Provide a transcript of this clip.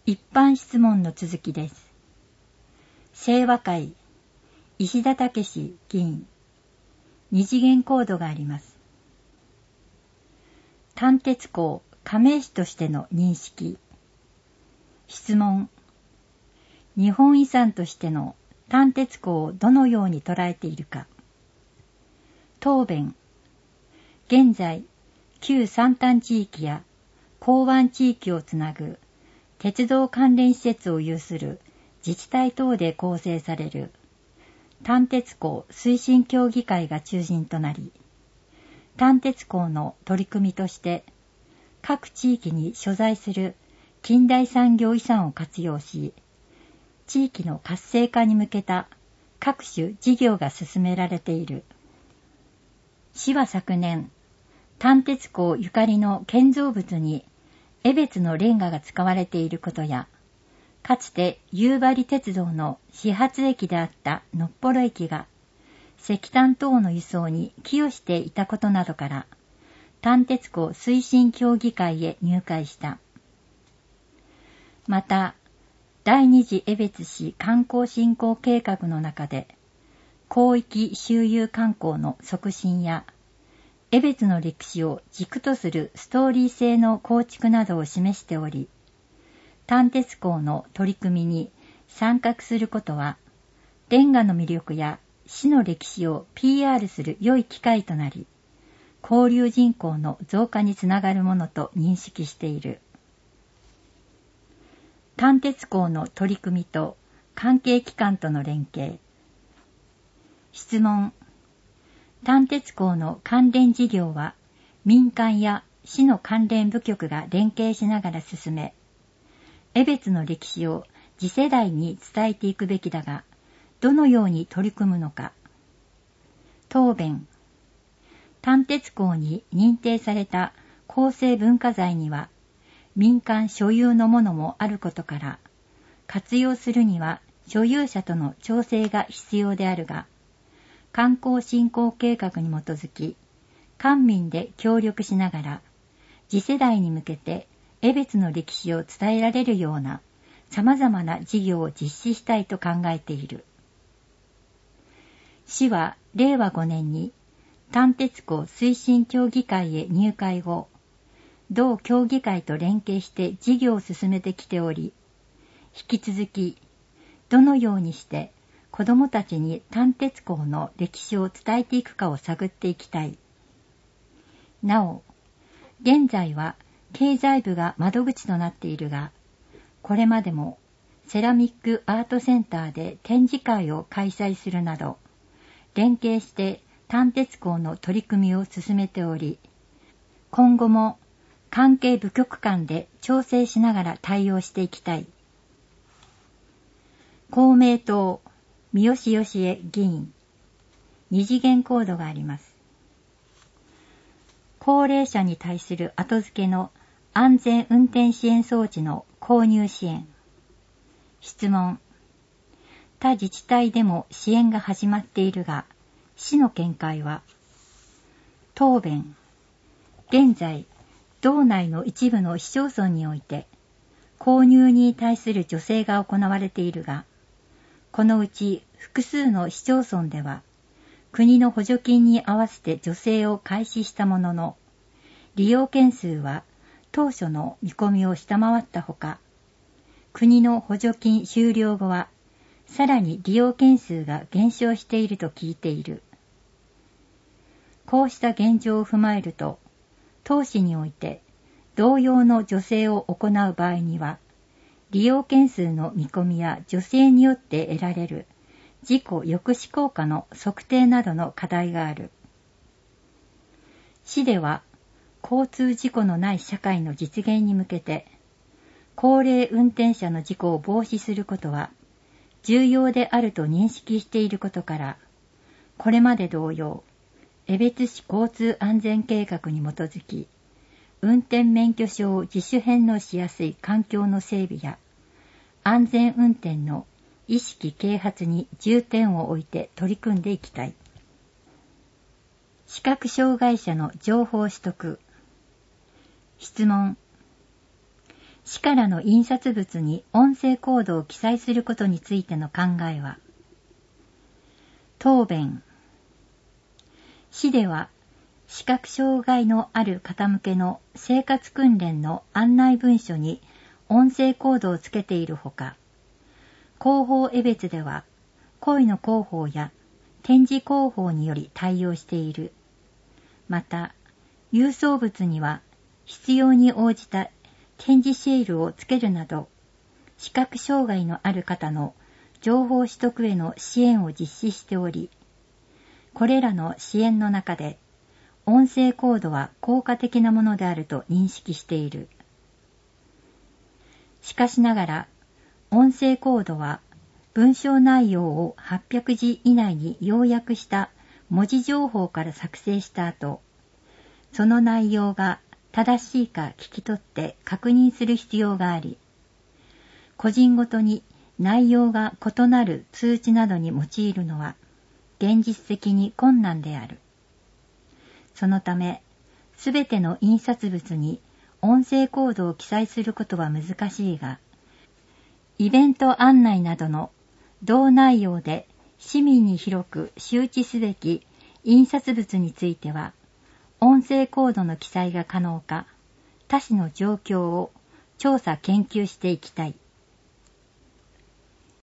一般質問の続きです。清和会、石田武議員、二次元コードがあります。丹鉄港加盟市としての認識。質問。日本遺産としての丹鉄港をどのように捉えているか。答弁。現在、旧三丹地域や港湾地域をつなぐ鉄道関連施設を有する自治体等で構成される丹鉄港推進協議会が中心となり、丹鉄港の取り組みとして各地域に所在する近代産業遺産を活用し、地域の活性化に向けた各種事業が進められている。市は昨年、丹鉄港ゆかりの建造物に江別のレンガが使われていることや、かつて夕張鉄道の始発駅であったのっぽろ駅が石炭等の輸送に寄与していたことなどから、丹鉄港推進協議会へ入会した。また、第二次江別市観光振興計画の中で、広域周遊観光の促進や、江別の歴史を軸とするストーリー性の構築などを示しており、丹鉄港の取り組みに参画することは、レンガの魅力や市の歴史を PR する良い機会となり、交流人口の増加につながるものと認識している。丹鉄港の取り組みと関係機関との連携。質問。丹鉄港の関連事業は民間や市の関連部局が連携しながら進め、江別の歴史を次世代に伝えていくべきだが、どのように取り組むのか。答弁。丹鉄港に認定された構成文化財には民間所有のものもあることから、活用するには所有者との調整が必要であるが、観光振興計画に基づき、官民で協力しながら、次世代に向けて江別の歴史を伝えられるような様々な事業を実施したいと考えている。市は令和5年に丹鉄港推進協議会へ入会後、同協議会と連携して事業を進めてきており、引き続きどのようにして子どもたちに丹鉄港の歴史を伝えていくかを探っていきたい。なお、現在は経済部が窓口となっているが、これまでもセラミックアートセンターで展示会を開催するなど、連携して丹鉄港の取り組みを進めており、今後も関係部局間で調整しながら対応していきたい。公明党三好義恵議員、二次元コードがあります。高齢者に対する後付けの安全運転支援装置の購入支援。質問。他自治体でも支援が始まっているが、市の見解は。答弁。現在、道内の一部の市町村において、購入に対する助成が行われているが、このうち複数の市町村では、国の補助金に合わせて助成を開始したものの、利用件数は当初の見込みを下回ったほか、国の補助金終了後は、さらに利用件数が減少していると聞いている。こうした現状を踏まえると、当市において同様の助成を行う場合には、利用件数の見込みや助成によって得られる事故抑止効果の測定などの課題がある。市では、交通事故のない社会の実現に向けて、高齢運転者の事故を防止することは重要であると認識していることから、これまで同様、江別市交通安全計画に基づき、運転免許証を自主返納しやすい環境の整備や、安全運転の意識啓発に重点を置いて取り組んでいきたい。視覚障害者の情報取得。質問。 市からの印刷物に音声コードを記載することについての考えは、答弁。市では、視覚障害のある方向けの生活訓練の案内文書に音声コードをつけているほか、広報江別では、声の広報や展示広報により対応している。また、郵送物には必要に応じた展示シールをつけるなど、視覚障害のある方の情報取得への支援を実施しており、これらの支援の中で、音声コードは効果的なものであると認識している。しかしながら、音声コードは文章内容を800字以内に要約した文字情報から作成した後、その内容が正しいか聞き取って確認する必要があり、個人ごとに内容が異なる通知などに用いるのは現実的に困難である。そのため、すべての印刷物に音声コードを記載することは難しいが、イベント案内などの同内容で市民に広く周知すべき印刷物については、音声コードの記載が可能か、他市の状況を調査研究していきたい。